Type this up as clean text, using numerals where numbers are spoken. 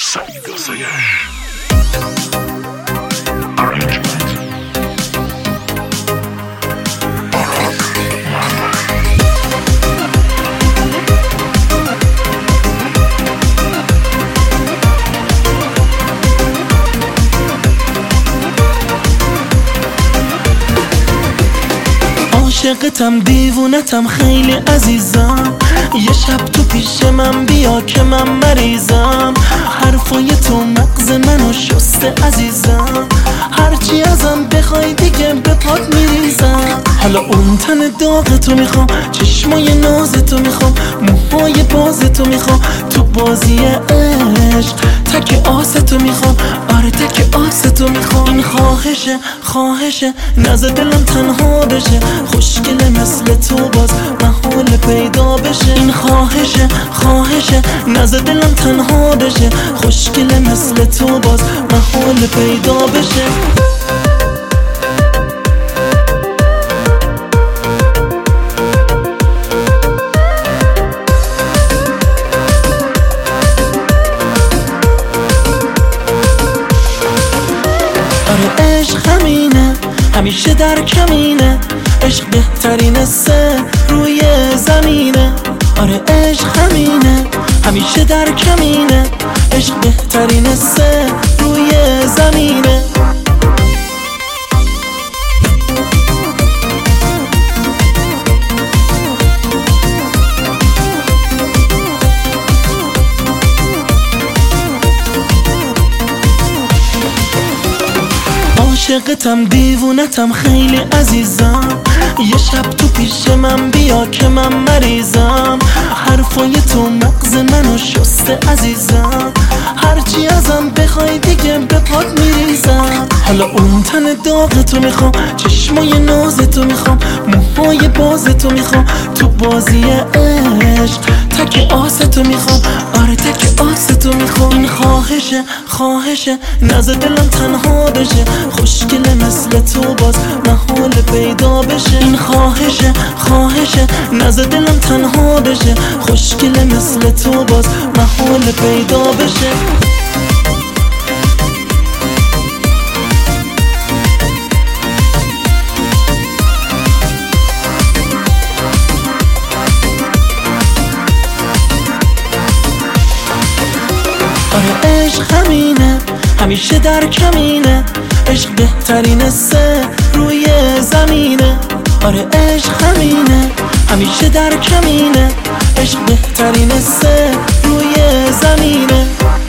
سعید آسایش Arrangement عاشقتم دیوونتم خیلی عزیزم، یه شب تو پیش من بیا که من مریضم. حرفای تو مغز منو شسته عزیزم، هرچی ازم بخوای دیگه به پات میریزم. حالا اون تن داغ تو میخوام، چشمای ناز تو میخوام، موهای باز تو میخوام، تو بازی عشق تک آس تو میخوام، آره تک آس تو میخوام. این خواهشه نزد دلم تنها بشه، خوشگله مثل تو باز محال پیدا بشه. این خواهشه نزد دلم تنها بشه، خوشگله مثل تو باز محال پیدا بشه. آره عشق همینه، همیشه در کمینه، عشق بهترین سه روی زمینه. آره عشق همینه، همیشه در کمینه، عشق بهترین سه روی زمینه. عاشقتم دیوونتم خیلی عزیزم، یه شب تو پیش من بیا که من مریضم. حرفای تو مغز منو شسته عزیزم، هرچی ازم بخوای دیگه به پات میریزم. حالا اون تن داغ تو میخوام، چشمای ناز تو میخوام، موهای باز تو میخوام، تو بازی عشق تک آس تو میخوام، آره تک آس تو میخوام. این خواهشه نزد دلم تنها بشه، خوشگله مثل تو باز محال پیدا بشه. این خواهشه نزد دلم تنها بشه، خوشگله مثل تو باز محال پیدا بشه. آره عشق همینه، همیشه در کمینه، عشق بهترین سه روی زمینه. آره عشق همینه، همیشه در کمینه، عشق بهترین سه روی زمینه.